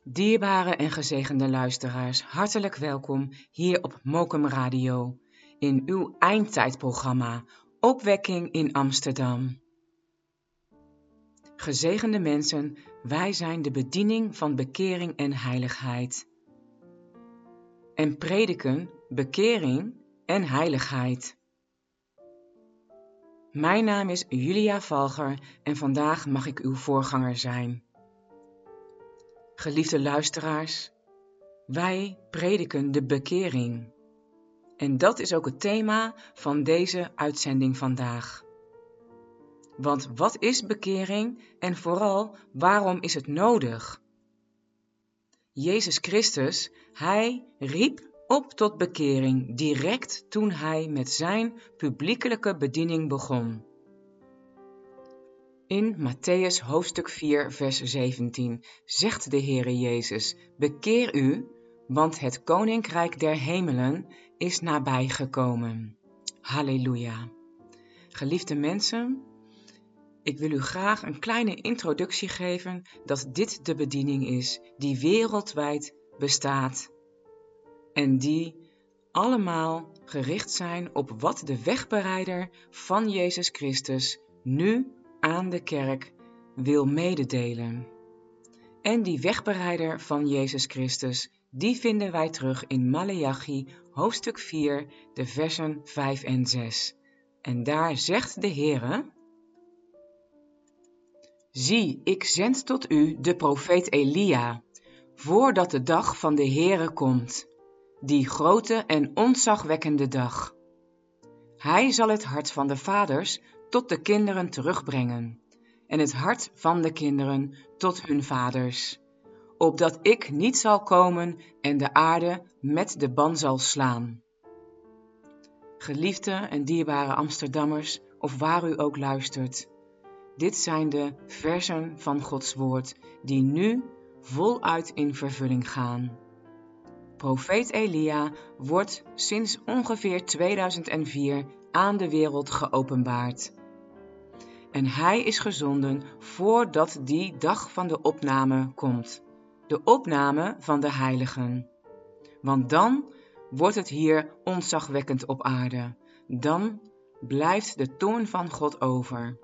Dierbare en gezegende luisteraars, hartelijk welkom hier op Mokum Radio in uw eindtijdprogramma Opwekking in Amsterdam. Gezegende mensen, wij zijn de bediening van bekering en heiligheid. En prediken bekering en heiligheid. Mijn naam is Julia Valger en vandaag mag ik uw voorganger zijn. Geliefde luisteraars, wij prediken de bekering. En dat is ook het thema van deze uitzending vandaag. Want wat is bekering en vooral waarom is het nodig? Jezus Christus, Hij riep op tot bekering direct toen Hij met zijn publiekelijke bediening begon. In Mattheüs hoofdstuk 4 vers 17 zegt de Heere Jezus: bekeer u, want het koninkrijk der hemelen is nabijgekomen. Halleluja. Geliefde mensen, ik wil u graag een kleine introductie geven dat dit de bediening is die wereldwijd bestaat en die allemaal gericht zijn op wat de wegbereider van Jezus Christus nu aan de kerk wil mededelen. En die wegbereider van Jezus Christus, die vinden wij terug in Maleachi hoofdstuk 4, de versen 5 en 6. En daar zegt de Heere: zie, ik zend tot u de profeet Elia, voordat de dag van de Heere komt, die grote en ontzagwekkende dag. Hij zal het hart van de vaders tot de kinderen terugbrengen, en het hart van de kinderen tot hun vaders, opdat ik niet zal komen en de aarde met de ban zal slaan. Geliefde en dierbare Amsterdammers, of waar u ook luistert, dit zijn de versen van Gods woord die nu voluit in vervulling gaan. Profeet Elia wordt sinds ongeveer 2004 aan de wereld geopenbaard. En hij is gezonden voordat die dag van de opname komt. De opname van de heiligen. Want dan wordt het hier ontzagwekkend op aarde. Dan blijft de toorn van God over.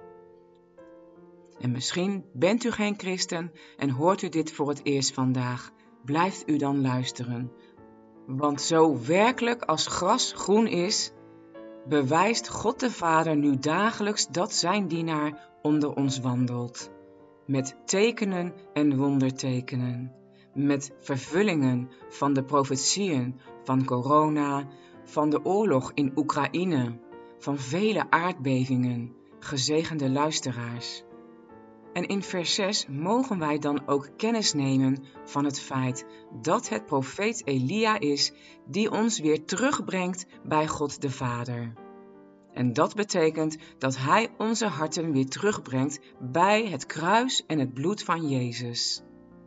En misschien bent u geen christen en hoort u dit voor het eerst vandaag. Blijft u dan luisteren. Want zo werkelijk als gras groen is, bewijst God de Vader nu dagelijks dat zijn dienaar onder ons wandelt. Met tekenen en wondertekenen. Met vervullingen van de profetieën van corona, van de oorlog in Oekraïne, van vele aardbevingen, gezegende luisteraars. En in vers 6 mogen wij dan ook kennis nemen van het feit dat het profeet Elia is die ons weer terugbrengt bij God de Vader. En dat betekent dat hij onze harten weer terugbrengt bij het kruis en het bloed van Jezus.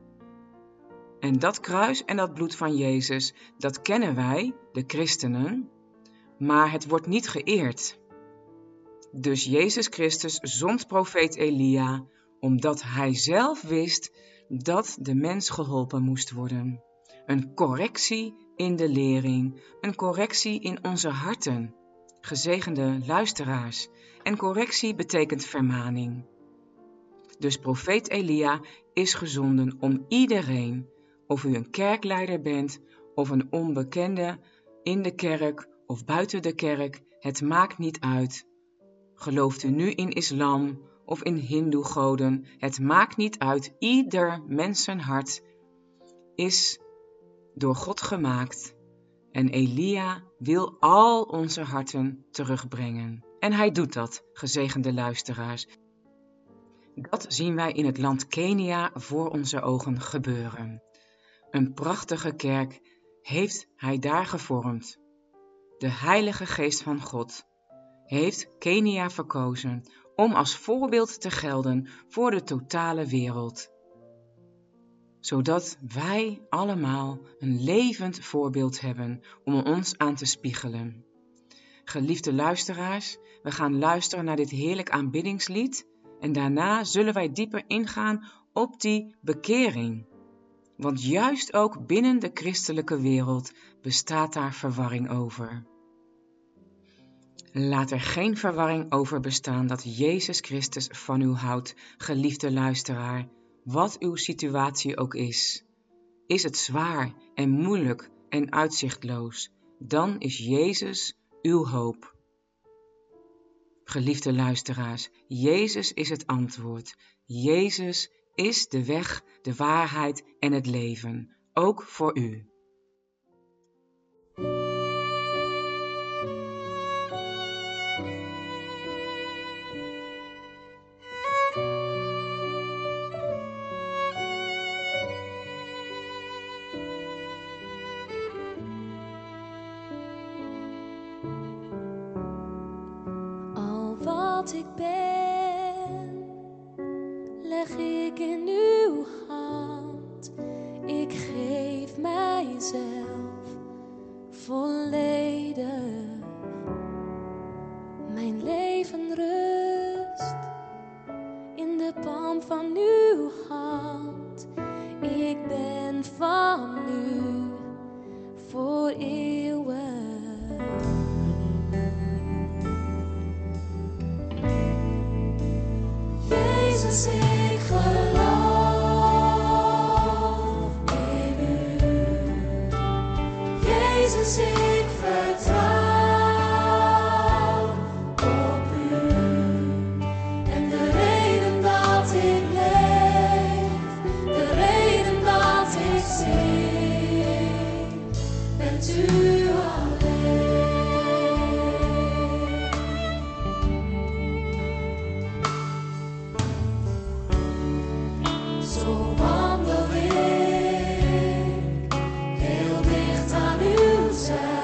En dat kruis en dat bloed van Jezus, dat kennen wij, de christenen, maar het wordt niet geëerd. Dus Jezus Christus zond profeet Elia, omdat hij zelf wist dat de mens geholpen moest worden. Een correctie in de lering, een correctie in onze harten. Gezegende luisteraars, en correctie betekent vermaning. Dus profeet Elia is gezonden om iedereen, of u een kerkleider bent of een onbekende in de kerk of buiten de kerk, het maakt niet uit. Gelooft u nu in islam of in hindoe-goden, het maakt niet uit. Ieder mensenhart is door God gemaakt. En Elia wil al onze harten terugbrengen. En hij doet dat, gezegende luisteraars. Dat zien wij in het land Kenia voor onze ogen gebeuren. Een prachtige kerk heeft hij daar gevormd. De Heilige Geest van God heeft Kenia verkozen om als voorbeeld te gelden voor de totale wereld. Zodat wij allemaal een levend voorbeeld hebben om ons aan te spiegelen. Geliefde luisteraars, we gaan luisteren naar dit heerlijk aanbiddingslied en daarna zullen wij dieper ingaan op die bekering. Want juist ook binnen de christelijke wereld bestaat daar verwarring over. Laat er geen verwarring over bestaan dat Jezus Christus van u houdt, geliefde luisteraar, wat uw situatie ook is. Is het zwaar en moeilijk en uitzichtloos, dan is Jezus uw hoop. Geliefde luisteraars, Jezus is het antwoord. Jezus is de weg, de waarheid en het leven, ook voor u. Wat ik ben, leg ik in uw hand. Ik geef mijzelf volledig. Mijn leven rust in de palm van uw hand. Ik ben van u voor eeuwig. Jezus, ik geloof in u. Jezus, ik vertrouw op u. En de reden dat ik leef, de reden dat ik zing, bent u alleen. Zo wandel ik heel dicht aan uw zij.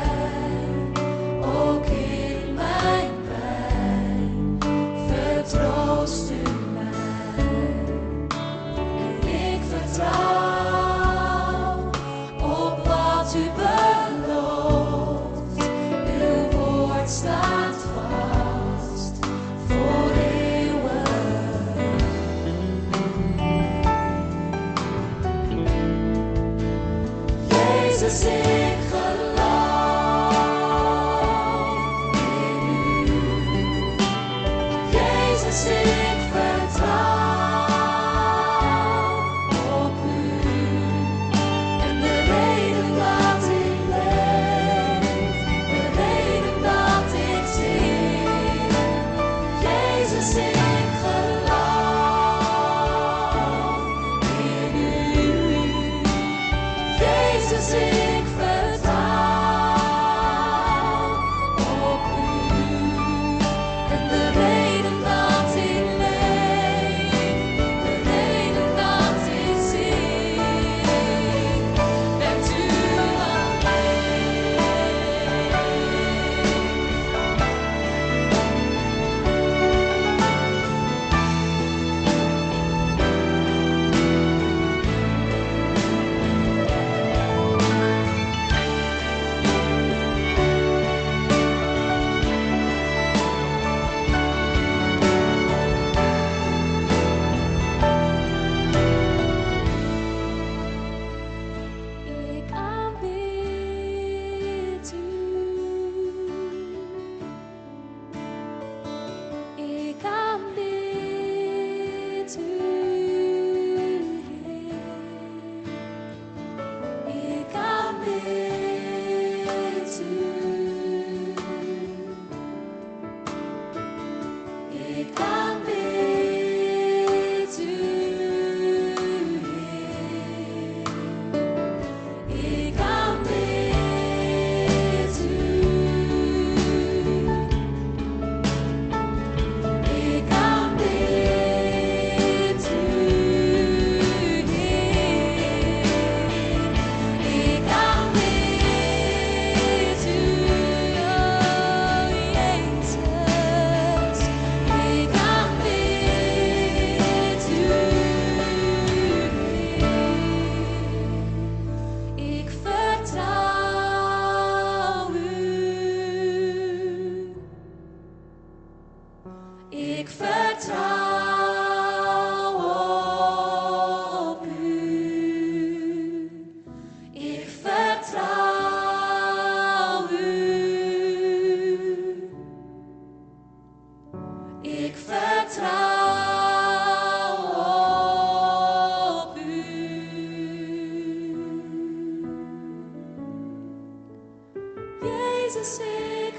Jezus, ik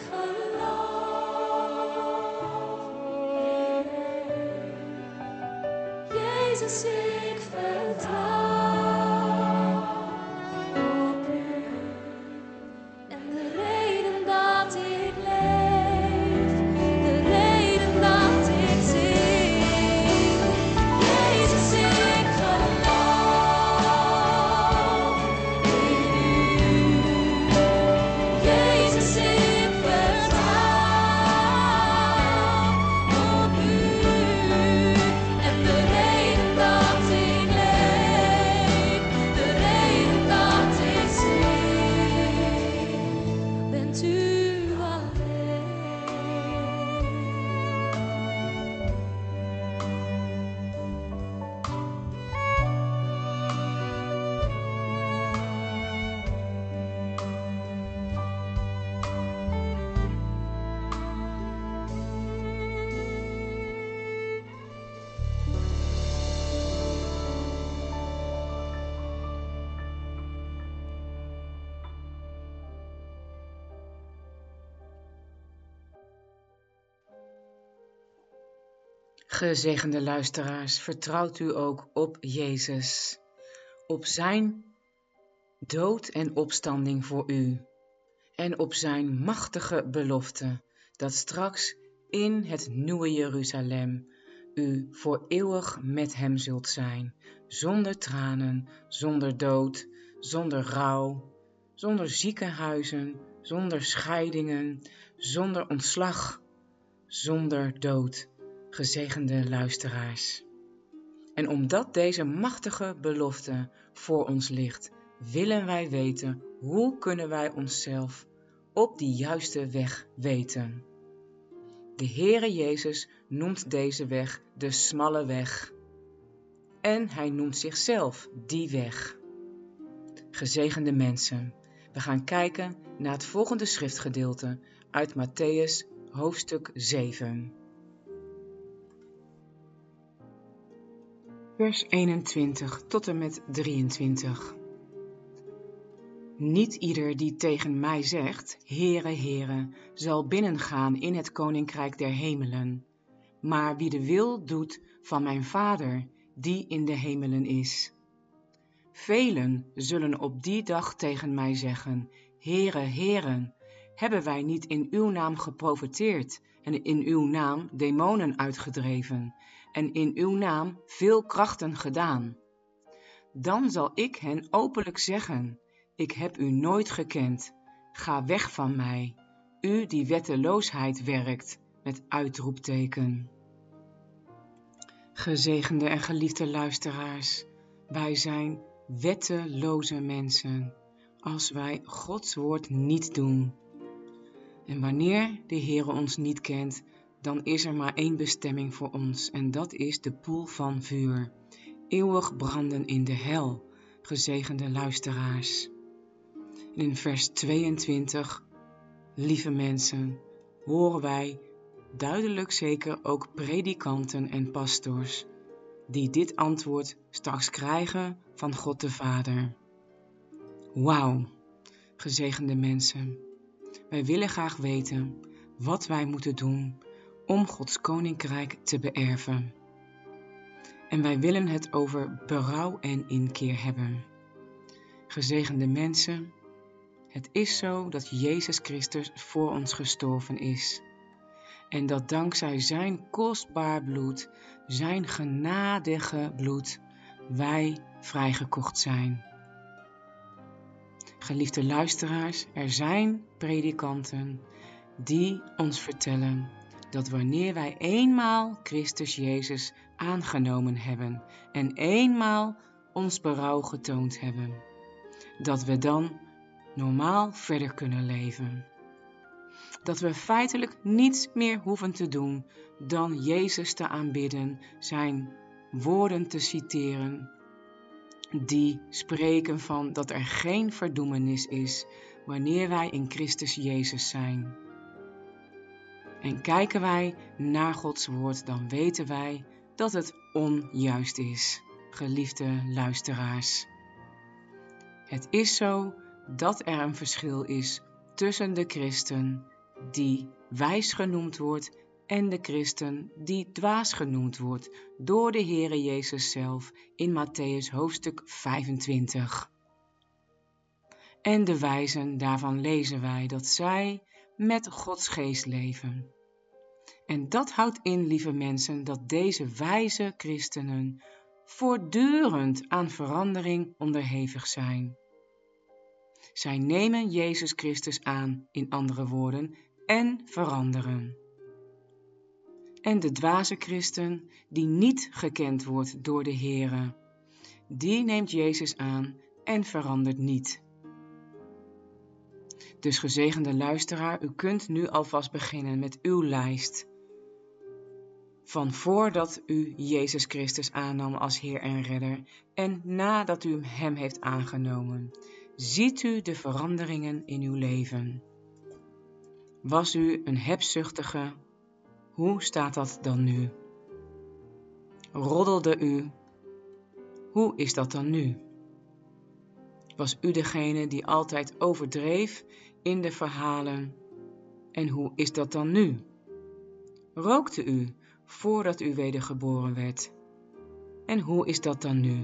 geloof. Jezus, ik vertrouw op u. En de reden dat ik leef, de reden dat ik zing. Jezus, ik geloof in u. Jezus, ik vertrouw op u. En de reden dat ik leef, de reden dat ik zing, bent u alleen. Gezegende luisteraars, vertrouwt u ook op Jezus, op zijn dood en opstanding voor u en op zijn machtige belofte dat straks in het nieuwe Jeruzalem u voor eeuwig met hem zult zijn, zonder tranen, zonder dood, zonder rouw, zonder ziekenhuizen, zonder scheidingen, zonder ontslag, zonder dood. Gezegende luisteraars. En omdat deze machtige belofte voor ons ligt, willen wij weten hoe kunnen wij onszelf op die juiste weg weten. De Heere Jezus noemt deze weg de smalle weg. En hij noemt zichzelf die weg. Gezegende mensen, we gaan kijken naar het volgende schriftgedeelte uit Mattheüs hoofdstuk 7. Vers 21 tot en met 23. Niet ieder die tegen mij zegt, Heere, Heere, zal binnengaan in het koninkrijk der hemelen, maar wie de wil doet van mijn Vader, die in de hemelen is. Velen zullen op die dag tegen mij zeggen, Heere, Heere, hebben wij niet in uw naam geprofeteerd en in uw naam demonen uitgedreven en in uw naam veel krachten gedaan? Dan zal ik hen openlijk zeggen, ik heb u nooit gekend. Ga weg van mij, u die wetteloosheid werkt, met uitroepteken. Gezegende en geliefde luisteraars, wij zijn wetteloze mensen als wij Gods woord niet doen. En wanneer de Heere ons niet kent, dan is er maar één bestemming voor ons en dat is de poel van vuur. Eeuwig branden in de hel, gezegende luisteraars. En in vers 22, lieve mensen, horen wij duidelijk zeker ook predikanten en pastors die dit antwoord straks krijgen van God de Vader. Wauw, gezegende mensen, wij willen graag weten wat wij moeten doen om Gods koninkrijk te beërven. En wij willen het over berouw en inkeer hebben. Gezegende mensen, het is zo dat Jezus Christus voor ons gestorven is. En dat dankzij zijn kostbaar bloed, zijn genadige bloed, wij vrijgekocht zijn. Geliefde luisteraars, er zijn predikanten die ons vertellen dat wanneer wij eenmaal Christus Jezus aangenomen hebben en eenmaal ons berouw getoond hebben, dat we dan normaal verder kunnen leven. Dat we feitelijk niets meer hoeven te doen dan Jezus te aanbidden, zijn woorden te citeren, die spreken van dat er geen verdoemenis is wanneer wij in Christus Jezus zijn. En kijken wij naar Gods woord, dan weten wij dat het onjuist is, geliefde luisteraars. Het is zo dat er een verschil is tussen de christen die wijs genoemd wordt en de christen die dwaas genoemd wordt door de Heere Jezus zelf in Mattheüs hoofdstuk 25. En de wijzen, daarvan lezen wij dat zij met Gods geest leven. En dat houdt in, lieve mensen, dat deze wijze christenen voortdurend aan verandering onderhevig zijn. Zij nemen Jezus Christus aan, in andere woorden, en veranderen. En de dwaze christen, die niet gekend wordt door de Heere, die neemt Jezus aan en verandert niet. Dus gezegende luisteraar, u kunt nu alvast beginnen met uw lijst van voordat u Jezus Christus aannam als Heer en Redder en nadat u Hem heeft aangenomen. Ziet u de veranderingen in uw leven? Was u een hebzuchtige? Hoe staat dat dan nu? Roddelde u? Hoe is dat dan nu? Was u degene die altijd overdreef in de verhalen? En hoe is dat dan nu? Rookte u voordat u wedergeboren werd? En hoe is dat dan nu?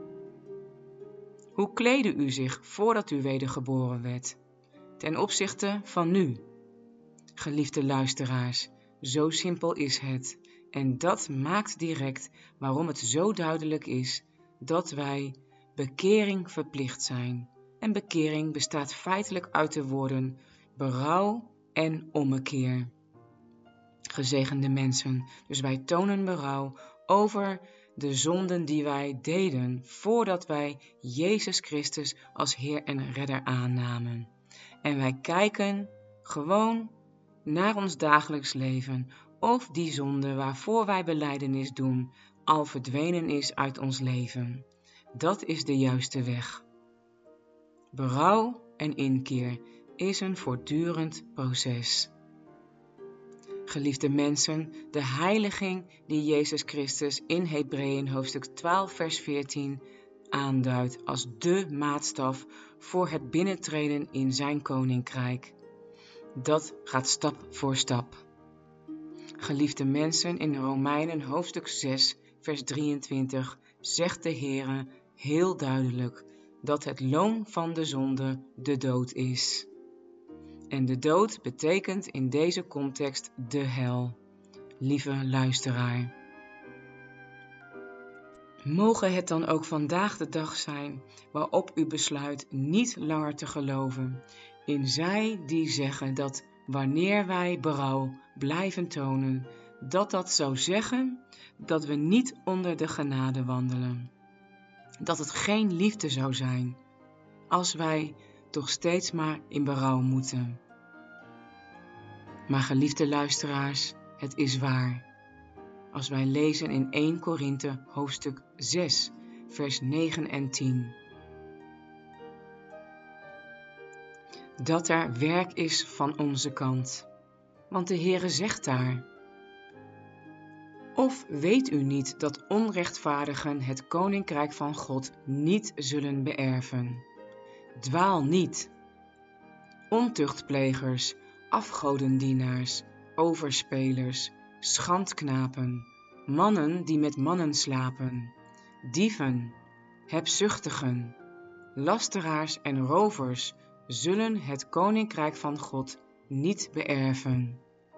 Hoe kleedde u zich voordat u wedergeboren werd? Ten opzichte van nu? Geliefde luisteraars, zo simpel is het. En dat maakt direct waarom het zo duidelijk is dat wij bekering verplicht zijn. En bekering bestaat feitelijk uit de woorden berouw en ommekeer. Gezegende mensen, dus wij tonen berouw over de zonden die wij deden voordat wij Jezus Christus als Heer en Redder aannamen. En wij kijken gewoon naar ons dagelijks leven of die zonde waarvoor wij belijdenis doen al verdwenen is uit ons leven. Dat is de juiste weg. Berouw en inkeer is een voortdurend proces. Geliefde mensen, de heiliging die Jezus Christus in Hebreeën hoofdstuk 12 vers 14 aanduidt als de maatstaf voor het binnentreden in zijn koninkrijk. Dat gaat stap voor stap. Geliefde mensen, in Romeinen hoofdstuk 6 vers 23 zegt de Heere heel duidelijk dat het loon van de zonde de dood is. En de dood betekent in deze context de hel. Lieve luisteraar. Mogen het dan ook vandaag de dag zijn waarop u besluit niet langer te geloven in zij die zeggen dat wanneer wij berouw blijven tonen, dat zou zeggen dat we niet onder de genade wandelen. Dat het geen liefde zou zijn als wij toch steeds maar in berouw moeten. Maar geliefde luisteraars, het is waar. Als wij lezen in 1 Korinthe hoofdstuk 6, vers 9 en 10. Dat er werk is van onze kant. Want de Heere zegt daar: of weet u niet dat onrechtvaardigen het koninkrijk van God niet zullen beërven? Dwaal niet. Ontuchtplegers, afgodendienaars, overspelers, schandknapen, mannen die met mannen slapen, dieven, hebzuchtigen, lasteraars en rovers zullen het koninkrijk van God niet beërven.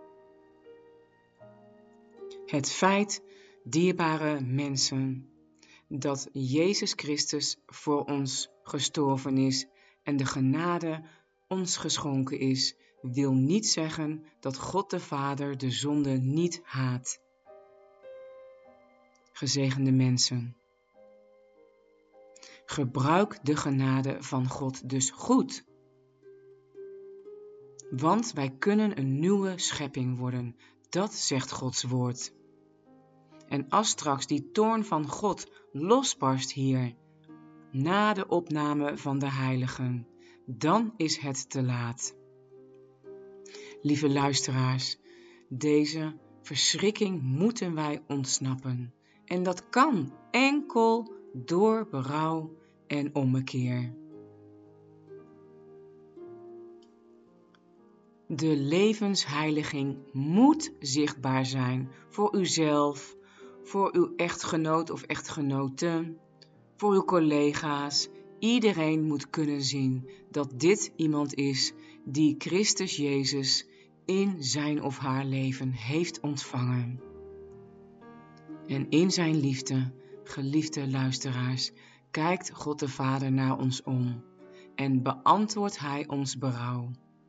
Het feit, dierbare mensen, dat Jezus Christus voor ons gestorven is en de genade ons geschonken is, wil niet zeggen dat God de Vader de zonde niet haat. Gezegende mensen, gebruik de genade van God dus goed. Want wij kunnen een nieuwe schepping worden, dat zegt Gods woord. En als straks die toorn van God losbarst hier, na de opname van de heiligen, dan is het te laat. Lieve luisteraars, deze verschrikking moeten wij ontsnappen. En dat kan enkel door berouw en ommekeer. De levensheiliging moet zichtbaar zijn voor uzelf, voor uw echtgenoot of echtgenote, voor uw collega's. Iedereen moet kunnen zien dat dit iemand is die Christus Jezus in zijn of haar leven heeft ontvangen. En in zijn liefde, geliefde luisteraars, kijkt God de Vader naar ons om en beantwoordt Hij ons berouw.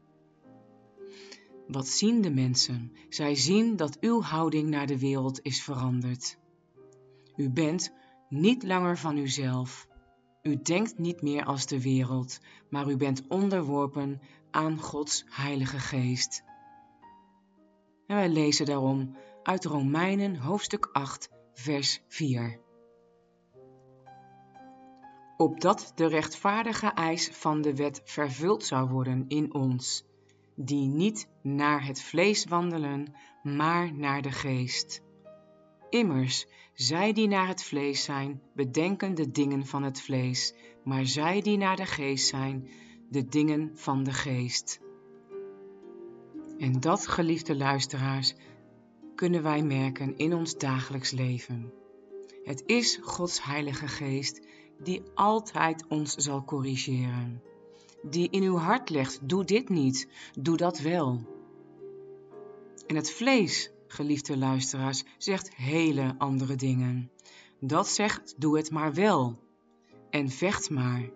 Wat zien de mensen? Zij zien dat uw houding naar de wereld is veranderd. U bent niet langer van uzelf. U denkt niet meer als de wereld, maar u bent onderworpen aan Gods Heilige Geest. En wij lezen daarom uit Romeinen hoofdstuk 8, vers 4. Opdat de rechtvaardige eis van de wet vervuld zou worden in ons, die niet naar het vlees wandelen, maar naar de geest. Immers, zij die naar het vlees zijn, bedenken de dingen van het vlees, maar zij die naar de geest zijn, de dingen van de geest. En dat, geliefde luisteraars, kunnen wij merken in ons dagelijks leven. Het is Gods Heilige Geest die altijd ons zal corrigeren. Die in uw hart legt, doe dit niet, doe dat wel. En het vlees, geliefde luisteraars, zegt hele andere dingen. Dat zegt, doe het maar wel. En vecht maar.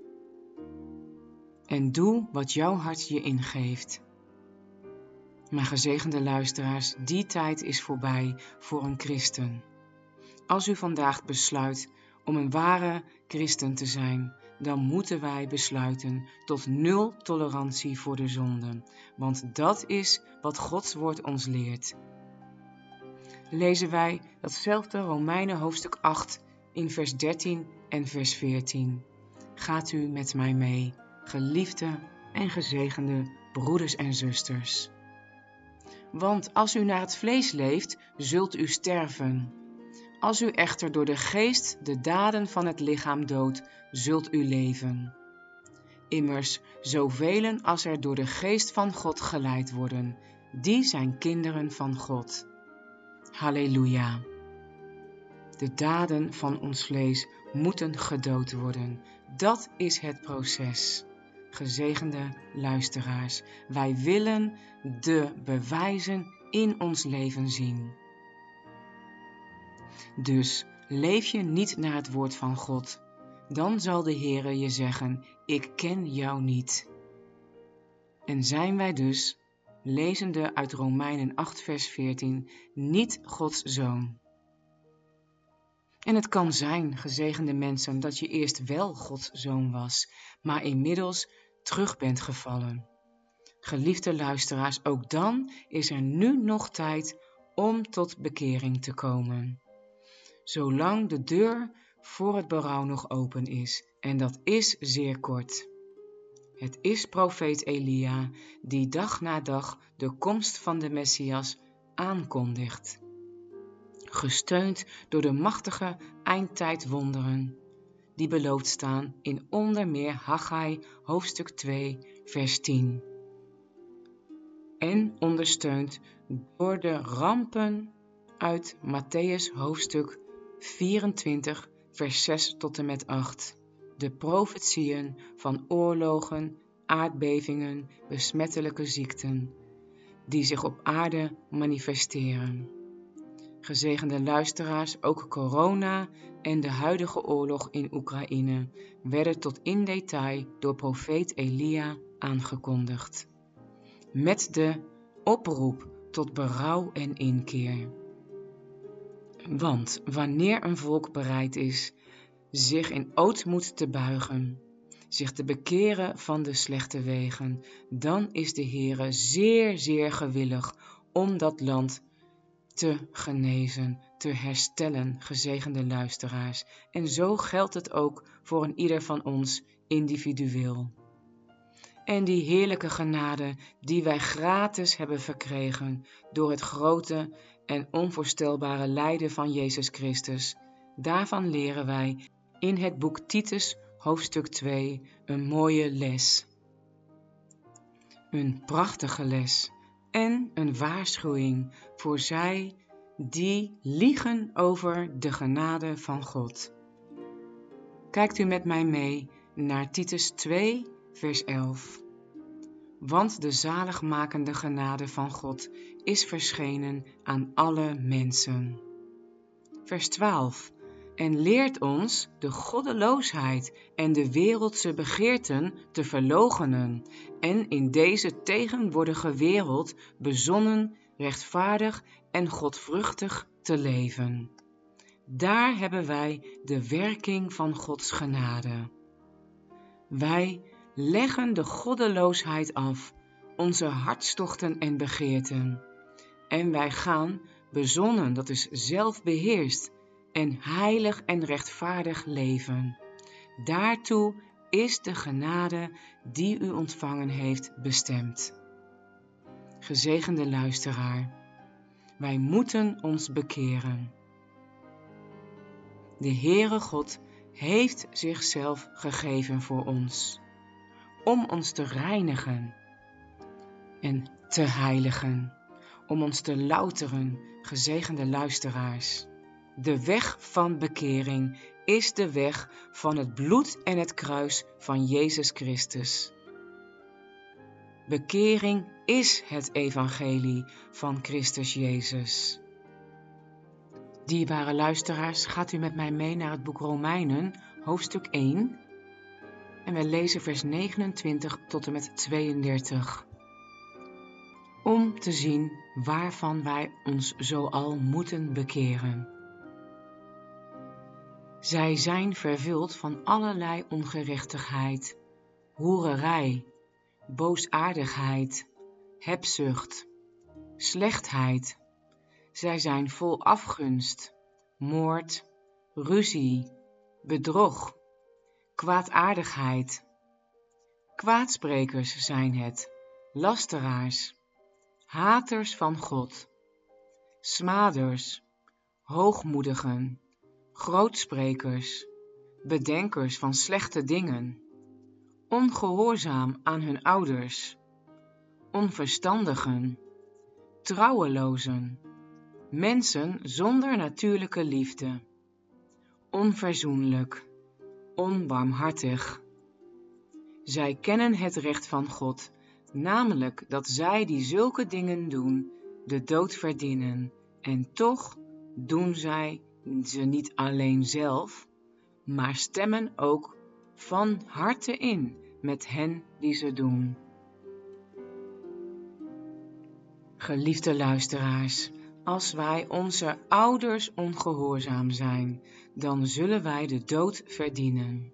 En doe wat jouw hart je ingeeft. Maar gezegende luisteraars, die tijd is voorbij voor een christen. Als u vandaag besluit om een ware christen te zijn, dan moeten wij besluiten tot 0 tolerantie voor de zonde, want dat is wat Gods woord ons leert. Lezen wij datzelfde Romeinen hoofdstuk 8 in vers 13 en vers 14. Gaat u met mij mee, geliefde en gezegende broeders en zusters. Want als u naar het vlees leeft, zult u sterven. Als u echter door de geest de daden van het lichaam doodt, zult u leven. Immers, zovelen als er door de geest van God geleid worden, die zijn kinderen van God. Halleluja. De daden van ons vlees moeten gedood worden. Dat is het proces. Gezegende luisteraars, wij willen de bewijzen in ons leven zien. Dus leef je niet naar het woord van God, dan zal de Heere je zeggen, ik ken jou niet. En zijn wij dus, lezende uit Romeinen 8 vers 14, niet Gods zoon. En het kan zijn, gezegende mensen, dat je eerst wel Gods zoon was, maar inmiddels terug bent gevallen. Geliefde luisteraars, ook dan is er nu nog tijd om tot bekering te komen. Zolang de deur voor het berouw nog open is, en dat is zeer kort. Het is profeet Elia die dag na dag de komst van de Messias aankondigt. Gesteund door de machtige eindtijdwonderen die beloofd staan in onder meer Haggai hoofdstuk 2 vers 10. En ondersteund door de rampen uit Mattheüs hoofdstuk 24 vers 6 tot en met 8. De profetieën van oorlogen, aardbevingen, besmettelijke ziekten, die zich op aarde manifesteren. Gezegende luisteraars, ook corona en de huidige oorlog in Oekraïne werden tot in detail door profeet Elia aangekondigd. Met de oproep tot berouw en inkeer. Want wanneer een volk bereid is zich in ootmoed te buigen, zich te bekeren van de slechte wegen, dan is de Heere zeer, zeer gewillig om dat land te genezen, te herstellen, gezegende luisteraars. En zo geldt het ook voor een ieder van ons individueel. En die heerlijke genade die wij gratis hebben verkregen door het grote en onvoorstelbare lijden van Jezus Christus, daarvan leren wij in het boek Titus hoofdstuk 2 een mooie les. een prachtige les en een waarschuwing voor zij die liegen over de genade van God. Kijkt u met mij mee naar Titus 2, vers 11. Want de zaligmakende genade van God is verschenen aan alle mensen. Vers 12. En leert ons de goddeloosheid en de wereldse begeerten te verloochenen en in deze tegenwoordige wereld bezonnen, rechtvaardig en godvruchtig te leven. Daar hebben wij de werking van Gods genade. Wij leggen de goddeloosheid af, onze hartstochten en begeerten. En wij gaan bezonnen, dat is zelfbeheerst, en heilig en rechtvaardig leven. Daartoe is de genade die u ontvangen heeft bestemd. Gezegende luisteraar, wij moeten ons bekeren. De Heere God heeft zichzelf gegeven voor ons, om ons te reinigen en te heiligen, om ons te louteren, gezegende luisteraars. De weg van bekering is de weg van het bloed en het kruis van Jezus Christus. Bekering is het evangelie van Christus Jezus. Dierbare luisteraars, gaat u met mij mee naar het boek Romeinen, hoofdstuk 1. En wij lezen vers 29 tot en met 32. Om te zien waarvan wij ons zoal moeten bekeren. Zij zijn vervuld van allerlei ongerechtigheid, hoererij, boosaardigheid, hebzucht, slechtheid. Zij zijn vol afgunst, moord, ruzie, bedrog, kwaadaardigheid. Kwaadsprekers zijn het, lasteraars, haters van God, smaders, hoogmoedigen, grootsprekers, bedenkers van slechte dingen, ongehoorzaam aan hun ouders, onverstandigen, trouwelozen, mensen zonder natuurlijke liefde, onverzoenlijk, onbarmhartig. Zij kennen het recht van God, namelijk dat zij die zulke dingen doen, de dood verdienen, en toch doen zij ze niet alleen zelf, maar stemmen ook van harte in met hen die ze doen. Geliefde luisteraars, als wij onze ouders ongehoorzaam zijn, dan zullen wij de dood verdienen.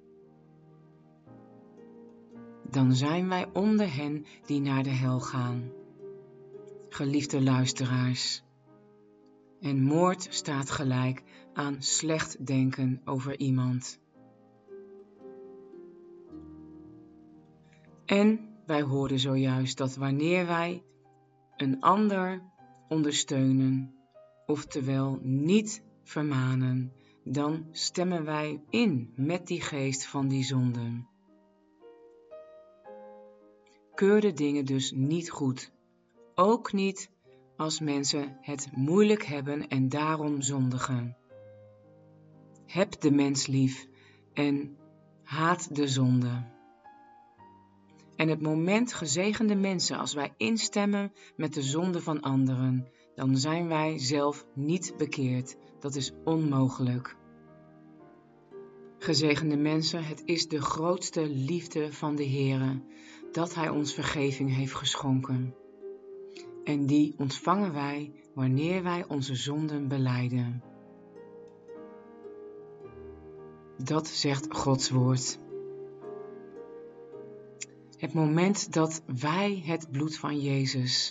Dan zijn wij onder hen die naar de hel gaan. Geliefde luisteraars, en moord staat gelijk aan slecht denken over iemand. En wij hoorden zojuist dat wanneer wij een ander ondersteunen, oftewel niet vermanen, dan stemmen wij in met die geest van die zonden. Keur de dingen dus niet goed, ook niet als mensen het moeilijk hebben en daarom zondigen. Heb de mens lief en haat de zonde. En het moment gezegende mensen, als wij instemmen met de zonde van anderen, dan zijn wij zelf niet bekeerd. Dat is onmogelijk. Gezegende mensen, het is de grootste liefde van de Heere, dat Hij ons vergeving heeft geschonken. En die ontvangen wij wanneer wij onze zonden belijden. Dat zegt Gods woord. Het moment dat wij het bloed van Jezus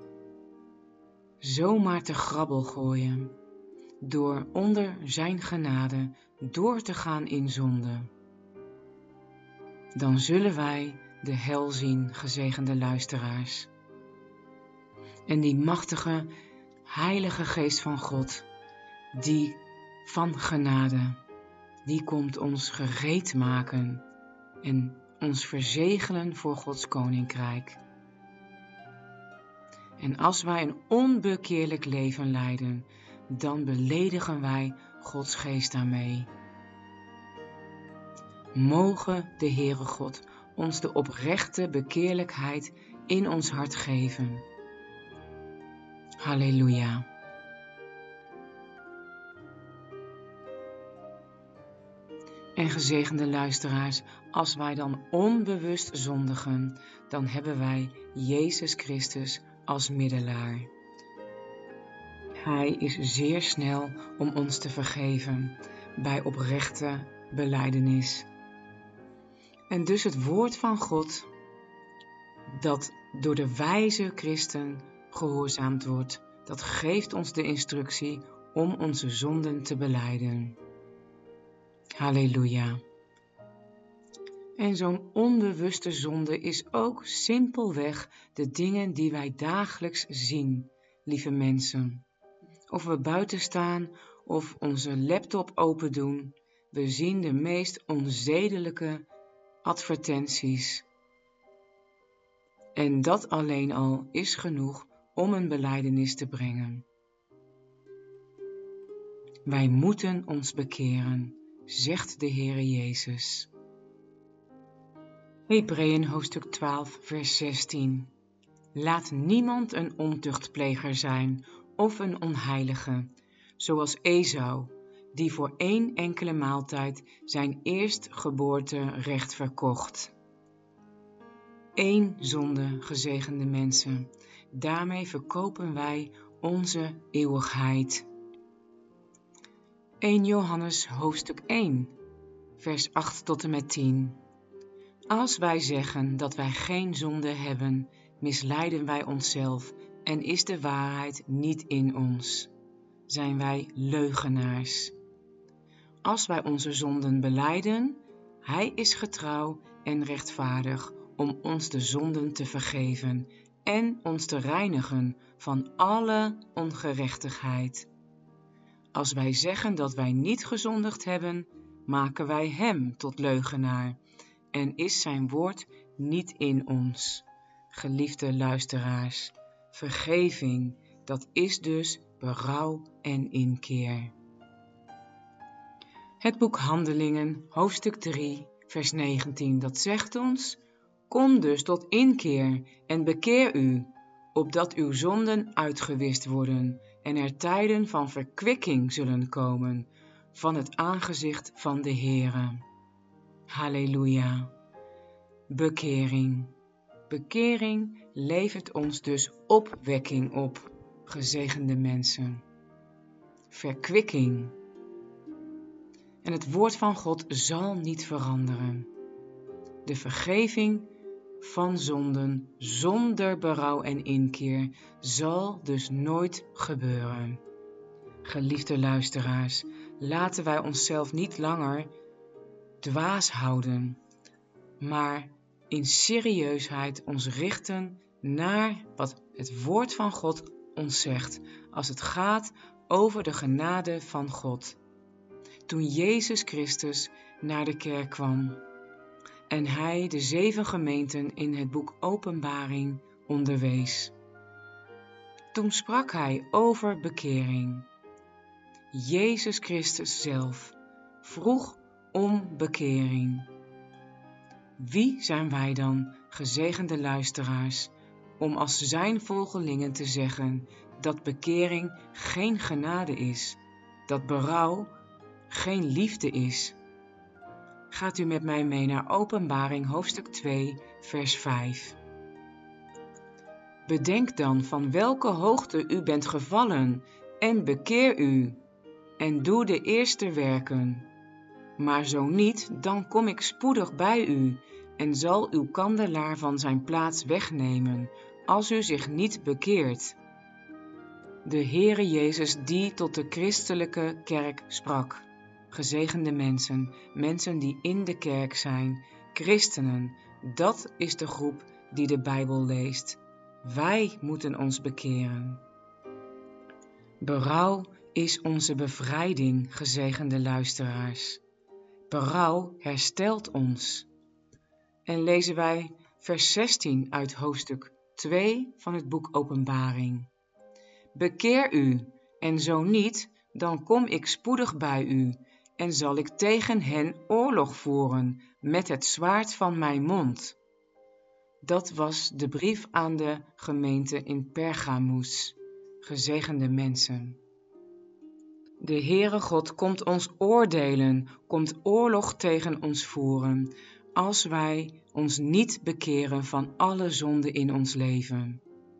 zomaar te grabbel gooien, door onder zijn genade door te gaan in zonde, dan zullen wij de hel zien, gezegende luisteraars. En die machtige, heilige geest van God, die van genade, die komt ons gereed maken en ons verzegelen voor Gods koninkrijk. En als wij een onbekeerlijk leven leiden, dan beledigen wij Gods geest daarmee. Mogen de Heere God ons de oprechte bekeerlijkheid in ons hart geven. Halleluja. En gezegende luisteraars, als wij dan onbewust zondigen, dan hebben wij Jezus Christus als middelaar. Hij is zeer snel om ons te vergeven bij oprechte belijdenis. En dus het woord van God, dat door de wijze christen gehoorzaamd wordt, dat geeft ons de instructie om onze zonden te belijden. Halleluja. En zo'n onbewuste zonde is ook simpelweg de dingen die wij dagelijks zien, lieve mensen. Of we buiten staan of onze laptop open doen, we zien de meest onzedelijke advertenties. En dat alleen al is genoeg om een belijdenis te brengen. Wij moeten ons bekeren, zegt de Heere Jezus. Hebreeën hoofdstuk 12 vers 16. Laat niemand een ontuchtpleger zijn of een onheilige, zoals Esau, die voor 1 enkele maaltijd zijn eerstgeboorterecht verkocht. 1 zonde, gezegende mensen, daarmee verkopen wij onze eeuwigheid. 1 Johannes hoofdstuk 1, vers 8 tot en met 10. Als wij zeggen dat wij geen zonde hebben, misleiden wij onszelf en is de waarheid niet in ons. Zijn wij leugenaars. Als wij onze zonden belijden, hij is getrouw en rechtvaardig om ons de zonden te vergeven en ons te reinigen van alle ongerechtigheid. Als wij zeggen dat wij niet gezondigd hebben, maken wij hem tot leugenaar en is zijn woord niet in ons. Geliefde luisteraars, vergeving, dat is dus berouw en inkeer. Het boek Handelingen, hoofdstuk 3, vers 19, dat zegt ons: kom dus tot inkeer en bekeer u, opdat uw zonden uitgewist worden en er tijden van verkwikking zullen komen van het aangezicht van de Heere. Halleluja. Bekering. Bekering levert ons dus opwekking op, gezegende mensen. Verkwikking. En het woord van God zal niet veranderen. De vergeving van zonden zonder berouw en inkeer zal dus nooit gebeuren. Geliefde luisteraars, laten wij onszelf niet langer dwaas houden, maar in serieusheid ons richten naar wat het woord van God ons zegt als het gaat over de genade van God. Toen Jezus Christus naar de kerk kwam en hij de 7 gemeenten in het boek Openbaring onderwees. Toen sprak hij over bekering. Jezus Christus zelf vroeg om bekering. Wie zijn wij dan, gezegende luisteraars, om als zijn volgelingen te zeggen dat bekering geen genade is, dat berouw geen liefde is? Gaat u met mij mee naar Openbaring hoofdstuk 2, vers 5. Bedenk dan van welke hoogte u bent gevallen en bekeer u en doe de eerste werken. Maar zo niet, dan kom ik spoedig bij u en zal uw kandelaar van zijn plaats wegnemen, als u zich niet bekeert. De Heere Jezus die tot de christelijke kerk sprak. Gezegende mensen, mensen die in de kerk zijn, christenen, dat is de groep die de Bijbel leest. Wij moeten ons bekeren. Berouw is onze bevrijding, gezegende luisteraars. Berouw herstelt ons. En lezen wij vers 16 uit hoofdstuk 2 van het boek Openbaring. Bekeer u, en zo niet, dan kom ik spoedig bij u, en zal ik tegen hen oorlog voeren met het zwaard van mijn mond. Dat was de brief aan de gemeente in Pergamus. Gezegende mensen. De Heere God komt ons oordelen, komt oorlog tegen ons voeren, als wij ons niet bekeren van alle zonden in ons leven.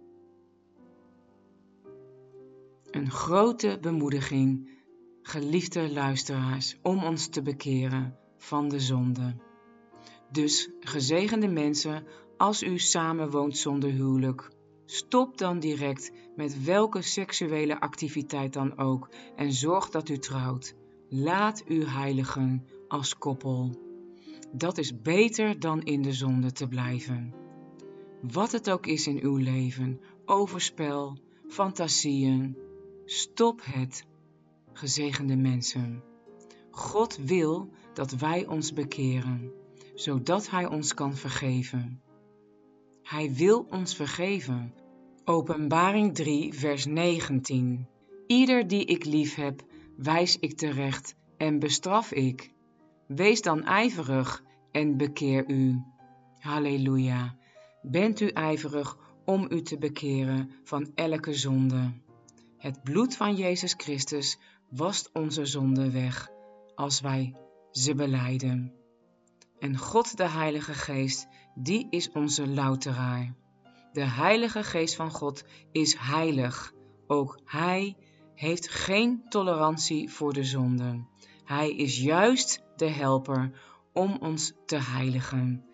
Een grote bemoediging, geliefde luisteraars, om ons te bekeren van de zonde. Dus, gezegende mensen, als u samenwoont zonder huwelijk, stop dan direct met welke seksuele activiteit dan ook en zorg dat u trouwt. Laat u heiligen als koppel. Dat is beter dan in de zonde te blijven. Wat het ook is in uw leven, overspel, fantasieën, stop het, gezegende mensen. God wil dat wij ons bekeren, zodat Hij ons kan vergeven. Hij wil ons vergeven. Openbaring 3, vers 19. Ieder die ik lief heb, wijs ik terecht en bestraf ik. Wees dan ijverig en bekeer u. Halleluja. Bent u ijverig om u te bekeren van elke zonde. Het bloed van Jezus Christus wast onze zonden weg, als wij ze belijden. En God de Heilige Geest, die is onze louteraar. De Heilige Geest van God is heilig. Ook Hij heeft geen tolerantie voor de zonde. Hij is juist de helper om ons te heiligen.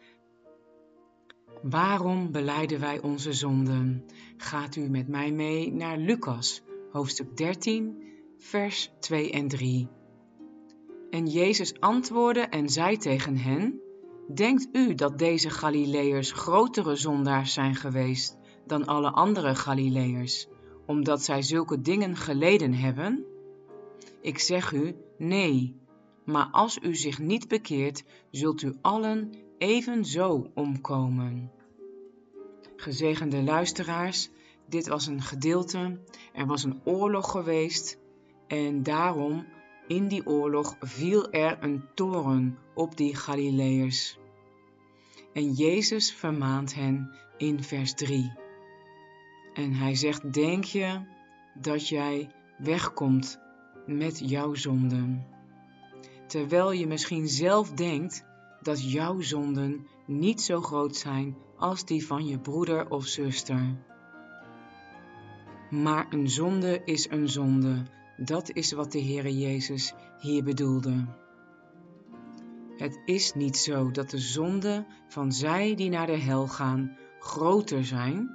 Waarom belijden wij onze zonden? Gaat u met mij mee naar Lucas, hoofdstuk 13, vers 2 en 3. En Jezus antwoordde en zei tegen hen: Denkt u dat deze Galileërs grotere zondaars zijn geweest dan alle andere Galileërs, omdat zij zulke dingen geleden hebben? Ik zeg u, nee, maar als u zich niet bekeert, zult u allen evenzo omkomen. Gezegende luisteraars, dit was een gedeelte, er was een oorlog geweest en daarom in die oorlog viel er een toren op die Galileërs. En Jezus vermaant hen in vers 3. En hij zegt, denk je dat jij wegkomt met jouw zonden? Terwijl je misschien zelf denkt dat jouw zonden niet zo groot zijn als die van je broeder of zuster. Maar een zonde is een zonde. Dat is wat de Heere Jezus hier bedoelde. Het is niet zo dat de zonden van zij die naar de hel gaan groter zijn.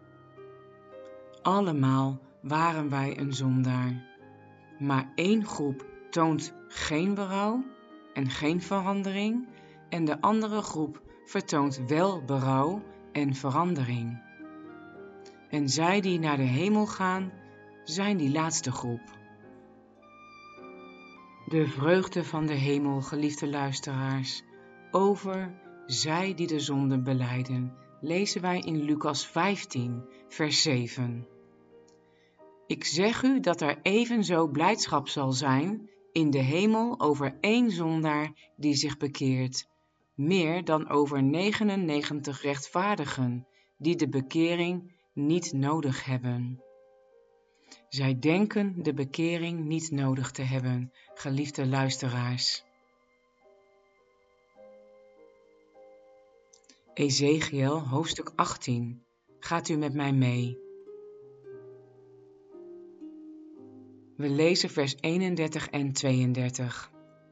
Allemaal waren wij een zondaar. Maar één groep toont geen berouw en geen verandering en de andere groep vertoont wel berouw en verandering. En zij die naar de hemel gaan, zijn die laatste groep. De vreugde van de hemel, geliefde luisteraars, over zij die de zonde belijden, lezen wij in Lucas 15, vers 7. Ik zeg u dat er evenzo blijdschap zal zijn in de hemel over één zondaar die zich bekeert, meer dan over 99 rechtvaardigen die de bekering niet nodig hebben. Zij denken de bekering niet nodig te hebben, geliefde luisteraars. Ezechiël, hoofdstuk 18. Gaat u met mij mee? We lezen vers 31 en 32.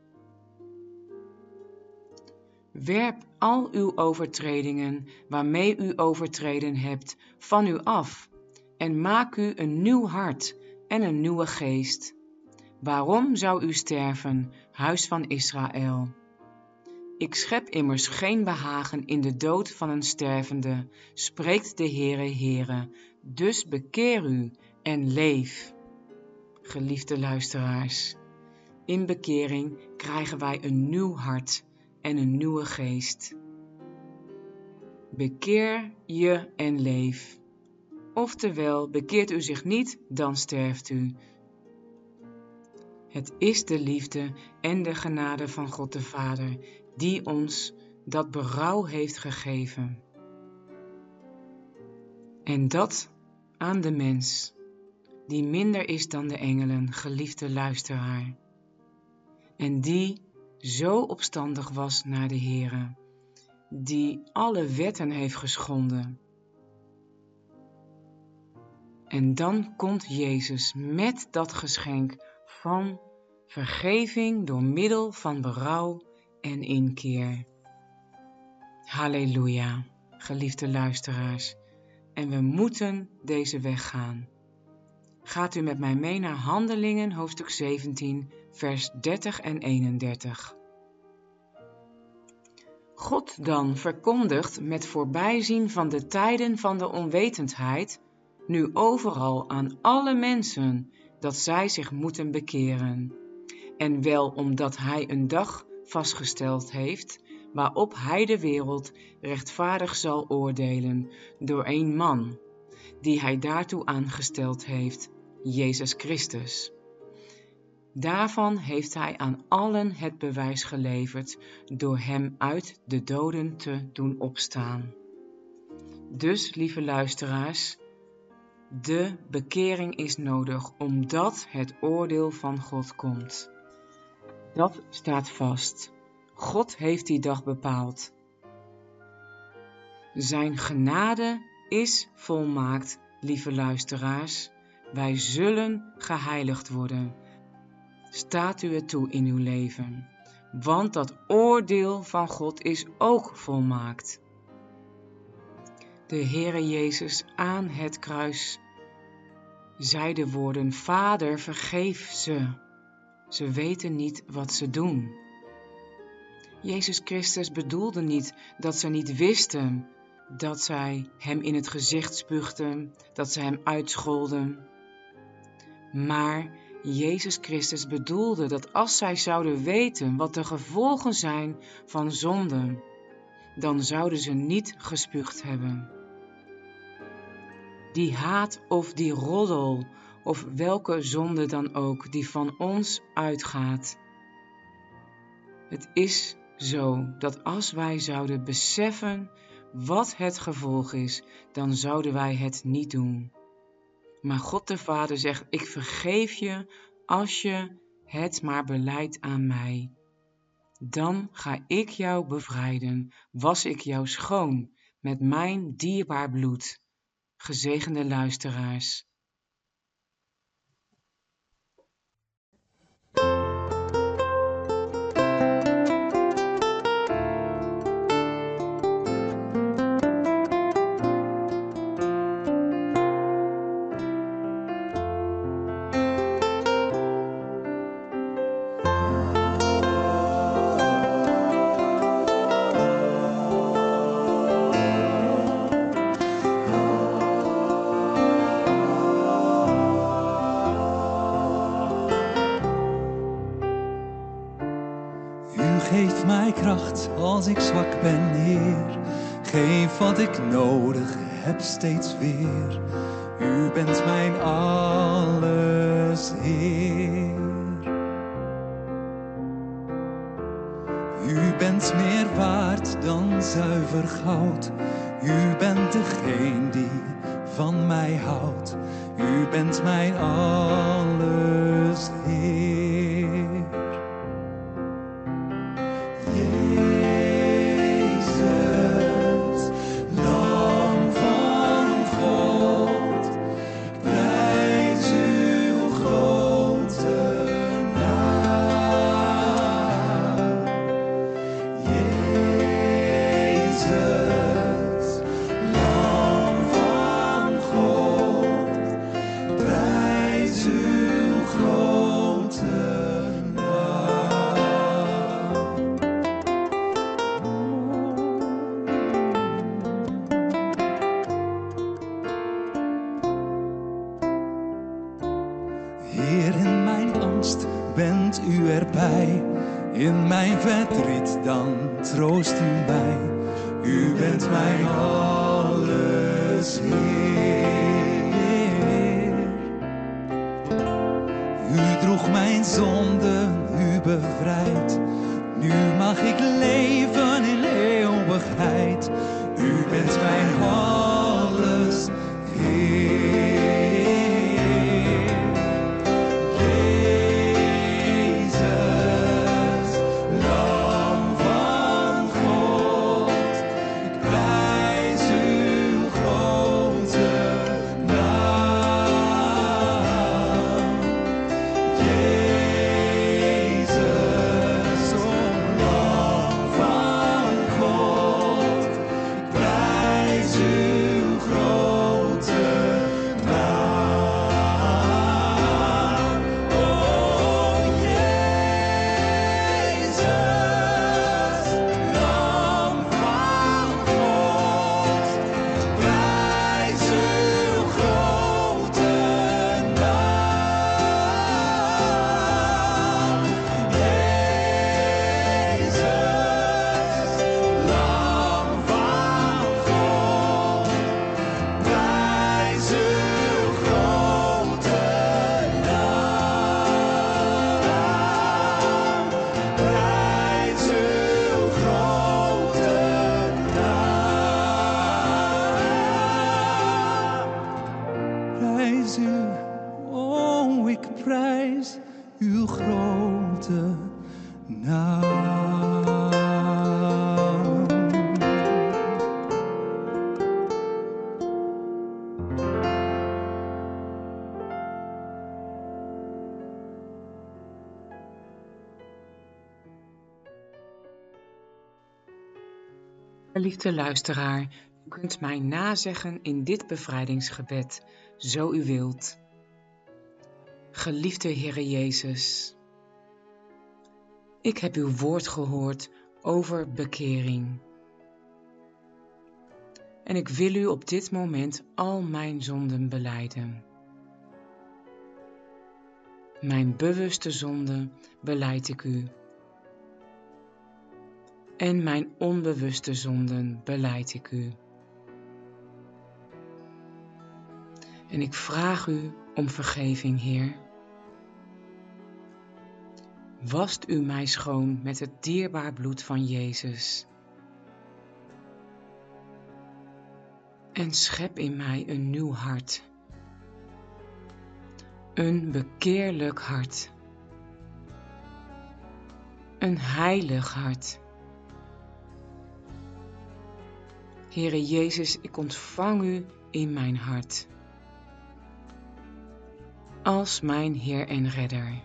Werp al uw overtredingen, waarmee u overtreden hebt, van u af, en maak u een nieuw hart en een nieuwe geest. Waarom zou u sterven, huis van Israël? Ik schep immers geen behagen in de dood van een stervende, spreekt de Heere, dus bekeer u en leef. Geliefde luisteraars, in bekering krijgen wij een nieuw hart en een nieuwe geest. bekeer je en leef. Oftewel, bekeert u zich niet, dan sterft u. Het is de liefde en de genade van God de Vader die ons dat berouw heeft gegeven. En dat aan de mens, die minder is dan de engelen, geliefde luisteraar. En die zo opstandig was naar de Heere, die alle wetten heeft geschonden. En dan komt Jezus met dat geschenk van vergeving door middel van berouw en inkeer. Halleluja, geliefde luisteraars. En we moeten deze weg gaan. Gaat u met mij mee naar Handelingen, hoofdstuk 17, vers 30 en 31. God dan verkondigt met voorbijzien van de tijden van de onwetendheid, nu overal aan alle mensen, dat zij zich moeten bekeren. En wel omdat hij een dag vastgesteld heeft, waarop hij de wereld rechtvaardig zal oordelen door één man, die hij daartoe aangesteld heeft, Jezus Christus. Daarvan heeft hij aan allen het bewijs geleverd door hem uit de doden te doen opstaan. Dus, lieve luisteraars, de bekering is nodig omdat het oordeel van God komt. Dat staat vast. God heeft die dag bepaald. Zijn genade is volmaakt, lieve luisteraars. Wij zullen geheiligd worden. Staat u het toe in uw leven, want dat oordeel van God is ook volmaakt. De Heere Jezus aan het kruis zei de woorden: Vader, vergeef ze. Ze weten niet wat ze doen. Jezus Christus bedoelde niet dat ze niet wisten, dat zij hem in het gezicht spuugden, dat ze hem uitscholden. Maar Jezus Christus bedoelde dat als zij zouden weten wat de gevolgen zijn van zonde, dan zouden ze niet gespuugd hebben. Die haat of die roddel of welke zonde dan ook die van ons uitgaat. Het is zo dat als wij zouden beseffen wat het gevolg is, dan zouden wij het niet doen. Maar God de Vader zegt: ik vergeef je als je het maar belijdt aan mij. Dan ga ik jou bevrijden, was ik jou schoon met mijn dierbaar bloed. Gezegende luisteraars. Geef mij kracht als ik zwak ben, Heer. Geef wat ik nodig heb steeds weer. U bent mijn alles, Heer. U bent meer waard dan zuiver goud. U bent degene die van mij houdt. U bent mijn alles, Heer. Heer, in mijn angst bent u erbij. In mijn verdriet dan troost u mij. U bent mijn alles, Heer. U droeg mijn zonden, u bevrijdt. Nu mag ik leven in eeuwigheid. U bent mijn alles, Heer. Jezus, Lam van God, ik prijs uw grote naam. Jezus, Lam van God, ik prijs uw grote naam. Oh Jezus, Lam van God, prijs uw grote naam. Jezus, Lam van God, prijs uw grote naam. Prijs uw grote naam. Prijs u, oh ik prijs uw grote naam. Geliefde luisteraar, u kunt mij nazeggen in dit bevrijdingsgebed, zo u wilt. Geliefde Heere Jezus, ik heb uw woord gehoord over bekering. En ik wil u op dit moment al mijn zonden belijden. Mijn bewuste zonden belijd ik u. En mijn onbewuste zonden belijd ik u. En ik vraag u om vergeving, Heer. Wast u mij schoon met het dierbaar bloed van Jezus. En schep in mij een nieuw hart. Een bekeerlijk hart. Een heilig hart. Heere Jezus, ik ontvang u in mijn hart. Als mijn Heer en Redder.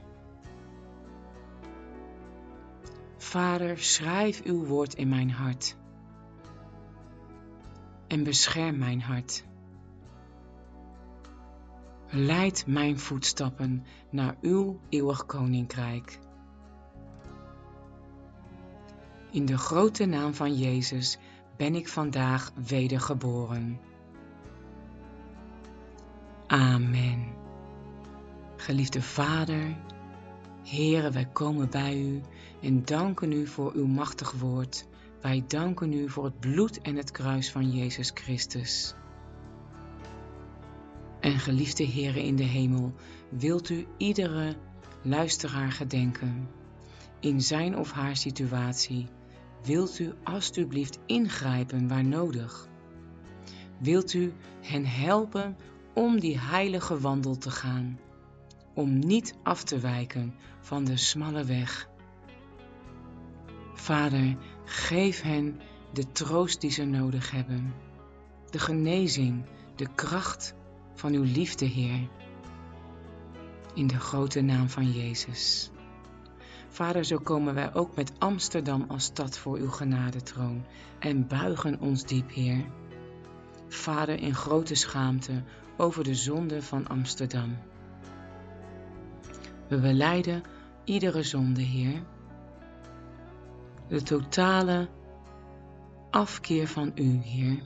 Vader, schrijf uw woord in mijn hart. En bescherm mijn hart. Leid mijn voetstappen naar uw eeuwig koninkrijk. In de grote naam van Jezus ben ik vandaag wedergeboren. Amen. Geliefde Vader, Heere, wij komen bij u en danken u voor uw machtig woord. Wij danken u voor het bloed en het kruis van Jezus Christus. En geliefde Heere in de hemel, wilt u iedere luisteraar gedenken in zijn of haar situatie. Wilt u alstublieft ingrijpen waar nodig? Wilt u hen helpen om die heilige wandel te gaan, om niet af te wijken van de smalle weg? Vader, geef hen de troost die ze nodig hebben, de genezing, de kracht van uw liefde, Heer, in de grote naam van Jezus. Vader, zo komen wij ook met Amsterdam als stad voor uw genadetroon en buigen ons diep, Heer. Vader, in grote schaamte over de zonde van Amsterdam. We belijden iedere zonde, Heer. De totale afkeer van u, Heer.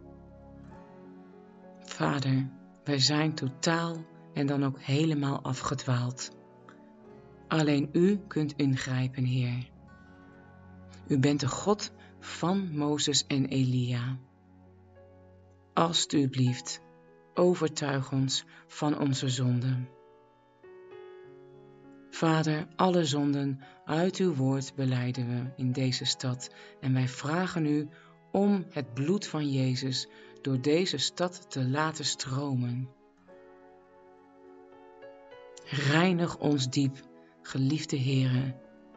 Vader, wij zijn totaal en dan ook helemaal afgedwaald. Alleen u kunt ingrijpen, Heer. U bent de God van Mozes en Elia. Alstublieft, overtuig ons van onze zonden. Vader, alle zonden uit uw woord belijden we in deze stad en wij vragen u om het bloed van Jezus door deze stad te laten stromen. Reinig ons diep, geliefde Heere.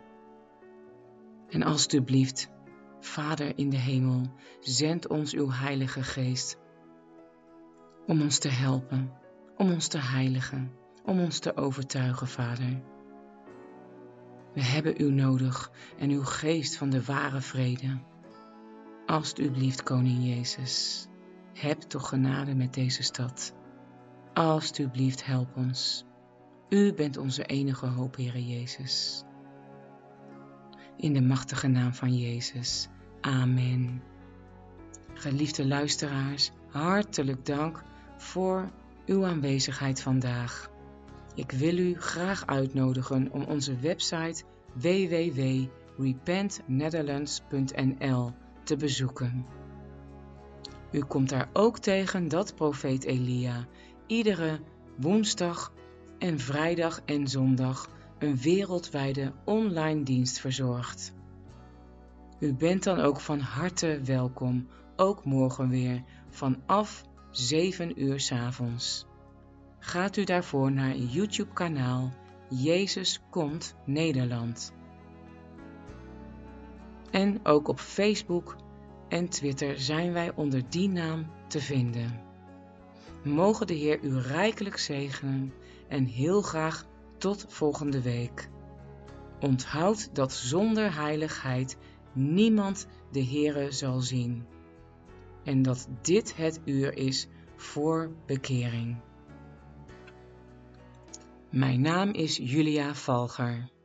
En alstublieft, Vader in de hemel, zend ons uw Heilige Geest om ons te helpen, om ons te heiligen, om ons te overtuigen, Vader. We hebben u nodig en uw geest van de ware vrede. Alstublieft, Koning Jezus, heb toch genade met deze stad. Alstublieft, help ons. U bent onze enige hoop, Heere Jezus. In de machtige naam van Jezus. Amen. Geliefde luisteraars, hartelijk dank voor uw aanwezigheid vandaag. Ik wil u graag uitnodigen om onze website www.repentnetherlands.nl te bezoeken. U komt daar ook tegen dat profeet Elia iedere woensdag en vrijdag en zondag een wereldwijde online dienst verzorgt. U bent dan ook van harte welkom, ook morgen weer vanaf 7 uur 's avonds. Gaat u daarvoor naar het YouTube-kanaal Jezus Komt Nederland. En ook op Facebook en Twitter zijn wij onder die naam te vinden. Mogen de Heer u rijkelijk zegenen en heel graag tot volgende week. Onthoud dat zonder heiligheid niemand de Heere zal zien. En dat dit het uur is voor bekering. Mijn naam is Julia Valger.